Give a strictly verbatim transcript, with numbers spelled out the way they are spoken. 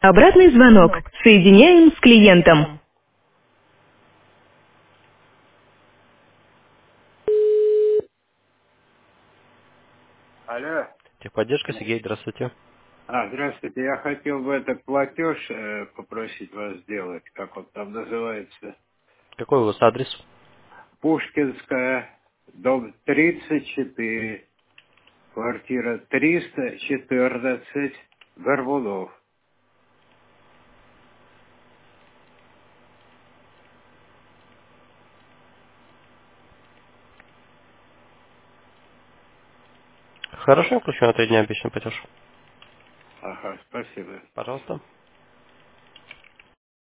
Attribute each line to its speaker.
Speaker 1: Обратный звонок. Соединяем с клиентом.
Speaker 2: Алло.
Speaker 3: Техподдержка, Сергей, здравствуйте.
Speaker 2: А, здравствуйте. Я хотел бы этот платеж э, попросить вас сделать, как он там называется.
Speaker 3: Какой у вас адрес?
Speaker 2: Пушкинская, дом тридцать четыре, квартира триста четырнадцать, Горбунов.
Speaker 3: Хорошо, включу на три дня обещанный платеж.
Speaker 2: Ага, спасибо.
Speaker 3: Пожалуйста.